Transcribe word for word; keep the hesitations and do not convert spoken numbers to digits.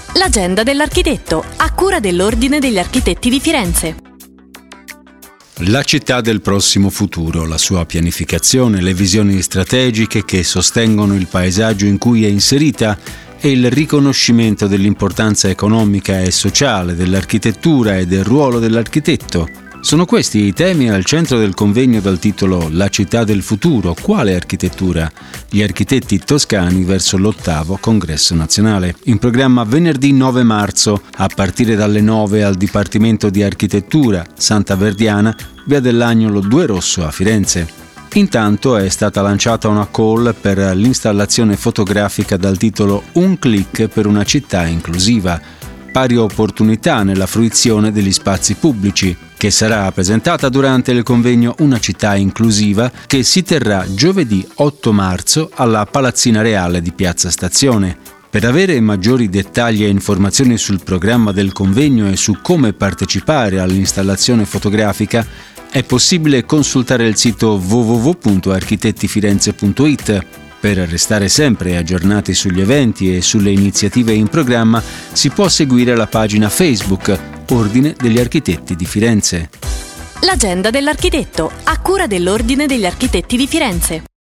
L'agenda dell'architetto, a cura dell'Ordine degli Architetti di Firenze. La città del prossimo futuro, la sua pianificazione, le visioni strategiche che sostengono il paesaggio in cui è inserita e il riconoscimento dell'importanza economica e sociale dell'architettura e del ruolo dell'architetto. Sono questi i temi al centro del convegno dal titolo La città del futuro, quale architettura? Gli architetti toscani verso l'ottavo congresso nazionale. In programma venerdì nove marzo, a partire dalle nove al Dipartimento di Architettura, Santa Verdiana, via dell'Agnolo due Rosso a Firenze. Intanto è stata lanciata una call per l'installazione fotografica dal titolo Un click per una città inclusiva. Pari opportunità nella fruizione degli spazi pubblici, che sarà presentata durante il convegno Una città inclusiva che si terrà giovedì otto marzo alla Palazzina Reale di Piazza Stazione. Per avere maggiori dettagli e informazioni sul programma del convegno e su come partecipare all'installazione fotografica, è possibile consultare il sito w w w punto architettifirenze punto i t. Per restare sempre aggiornati sugli eventi e sulle iniziative in programma, si può seguire la pagina Facebook Ordine degli Architetti di Firenze. L'agenda dell'architetto, a cura dell'Ordine degli Architetti di Firenze.